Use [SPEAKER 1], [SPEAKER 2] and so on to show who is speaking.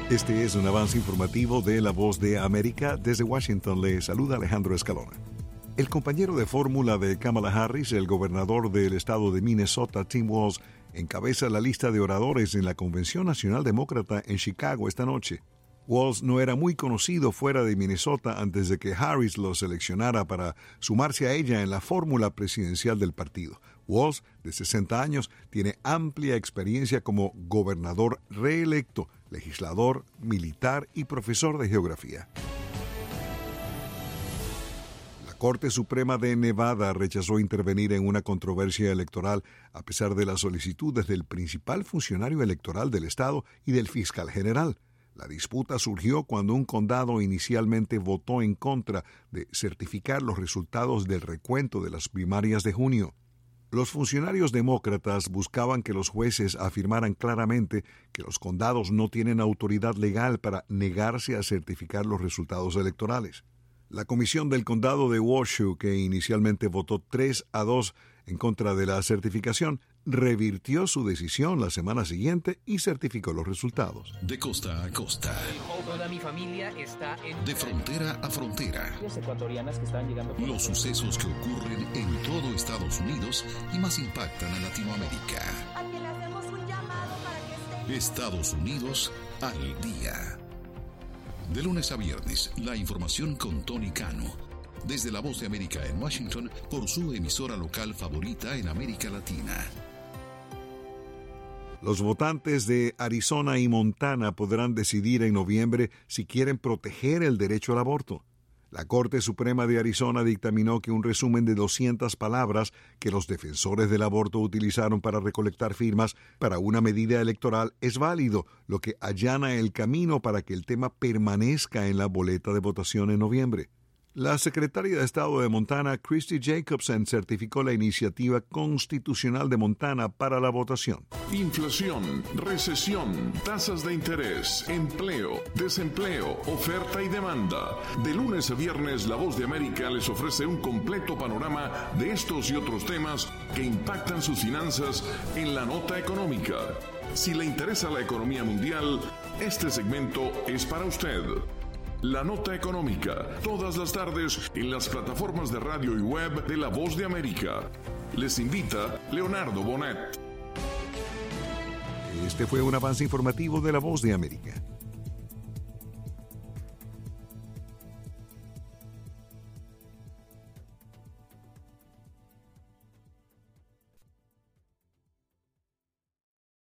[SPEAKER 1] Este es un avance informativo de La Voz de América. Desde Washington le saluda Alejandro Escalona. El compañero de fórmula de Kamala Harris, el gobernador del estado de Minnesota, Tim Walz, encabeza la lista de oradores en la Convención Nacional Demócrata en Chicago esta noche. Walz no era muy conocido fuera de Minnesota antes de que Harris lo seleccionara para sumarse a ella en la fórmula presidencial del partido. Walz, de 60 años, tiene amplia experiencia como gobernador reelecto, legislador, militar y profesor de geografía. La Corte Suprema de Nevada rechazó intervenir en una controversia electoral a pesar de las solicitudes del principal funcionario electoral del estado y del fiscal general. La disputa surgió cuando un condado inicialmente votó en contra de certificar los resultados del recuento de las primarias de junio. Los funcionarios demócratas buscaban que los jueces afirmaran claramente que los condados no tienen autoridad legal para negarse a certificar los resultados electorales. La comisión del condado de Washoe, que inicialmente votó 3-2 en contra de la certificación, revirtió su decisión la semana siguiente y certificó los resultados.
[SPEAKER 2] De costa a costa.
[SPEAKER 3] Toda mi familia está en...
[SPEAKER 2] De frontera a frontera.
[SPEAKER 3] Los ecuatorianas que están llegando...
[SPEAKER 2] Los sucesos que ocurren en todo Estados Unidos y más impactan a Latinoamérica.
[SPEAKER 4] A quien le hacemos un llamado para que esté...
[SPEAKER 2] Estados Unidos al día. De lunes a viernes, la información con Tony Cano. Desde La Voz de América en Washington, por su emisora local favorita en América Latina.
[SPEAKER 1] Los votantes de Arizona y Montana podrán decidir en noviembre si quieren proteger el derecho al aborto. La Corte Suprema de Arizona dictaminó que un resumen de 200 palabras que los defensores del aborto utilizaron para recolectar firmas para una medida electoral es válido, lo que allana el camino para que el tema permanezca en la boleta de votación en noviembre. La secretaria de Estado de Montana, Christy Jacobson, certificó la iniciativa constitucional de Montana para la votación.
[SPEAKER 5] Inflación, recesión, tasas de interés, empleo, desempleo, oferta y demanda. De lunes a viernes, La Voz de América les ofrece un completo panorama de estos y otros temas que impactan sus finanzas en la nota económica. Si le interesa la economía mundial, este segmento es para usted. La Nota Económica, todas las tardes en las plataformas de radio y web de La Voz de América. Les invita Leonardo Bonet.
[SPEAKER 1] Este fue un avance informativo de La Voz de América.